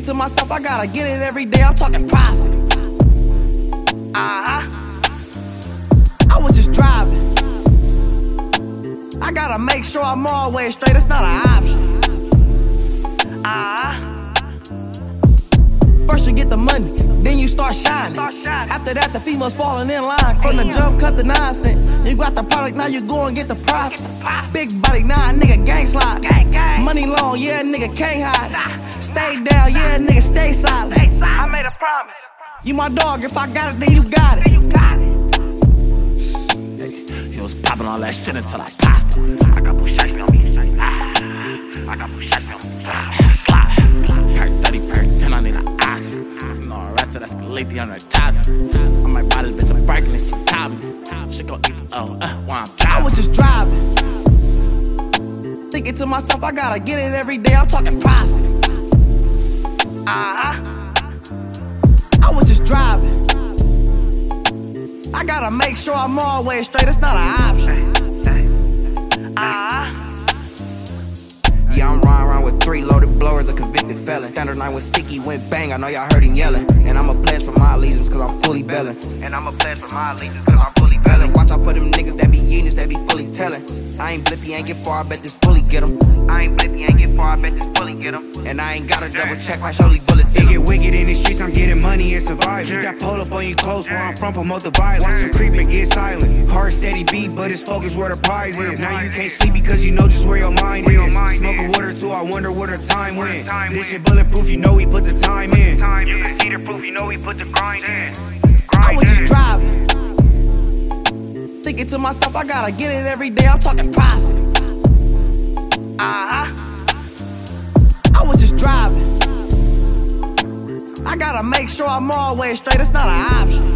Thinking to myself, I gotta get it every day. I'm talking profit. I was just driving. I gotta make sure I'm always straight. It's not an option. First you get the money, then you start shining. After that, the females falling in line. From the jump, cut the nonsense. You got the product, now you go and get the profit. Big body, nah, nigga, gang slide. Money long, yeah, nigga, can't hide. Stay down, yeah, nigga, stay solid. I made a promise. You my dog, if I got it, then you got it. He was popping all that shit until I popped it. I got push shots on me. I got push shots on me. Slide. Per 30, per 10, I need an ox. You know, the rest of that's Galati on the top. I might buy this bitch a Birkin and she top me. She gon' eat the while I'm driving. I was just driving. Thinking to myself, I gotta get it every day. I'm talking profit. I was just driving. I gotta make sure I'm always straight. It's not an option. Yeah, I'm riding around with 3 loaded blowers, a convicted felon. Standard line with sticky, went bang, I know y'all heard him yelling. And I'm a pledge for my allegiance, cause I'm fully bellin'. Watch out for them niggas that be eating this, that be fully telling. I ain't blippy, ain't get far, I bet this fully get 'em. And I ain't gotta double check, my surely bullets in 'em. It get wicked in the streets, I'm getting money and survive. Keep that pull up on you close, where I'm from, promote the violence. You creep and get silent. Heart steady beat, but it's focused where the prize is. Now you can't sleep because you know just where your mind is. Smoke a water too, I wonder where the time went. This shit bulletproof, you know we put the time in. You can see the proof, you know we put the grind in. I was just driving. Thinking to myself, I gotta get it every day. I'm talking profit. I was just driving. I gotta make sure I'm always straight. It's not an option.